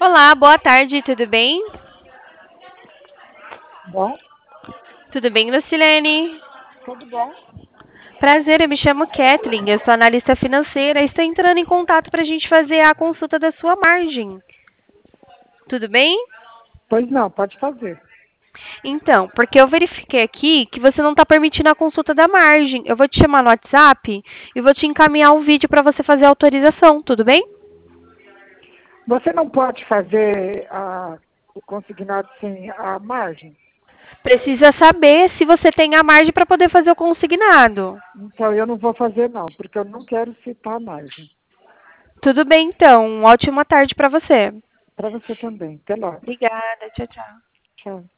Olá, boa tarde, tudo bem? Bom, Tudo bem, Lucilene? tudo bom? Prazer, eu me chamo Kathleen, eu sou analista financeira e estou entrando em contato para a gente fazer a consulta da sua margem. Tudo bem? Pois não, pode fazer. Então, porque eu verifiquei aqui que você não está permitindo a consulta da margem. Eu vou te chamar no WhatsApp e vou te encaminhar um vídeo para você fazer a autorização, tudo bem? Você não pode fazer o consignado sem a margem? Precisa saber se você tem a margem para poder fazer o consignado. Então eu não vou fazer não, porque eu não quero citar a margem. Tudo bem, então. Ótima tarde para você. Para você também. Até logo. Obrigada, tchau, tchau. Tchau.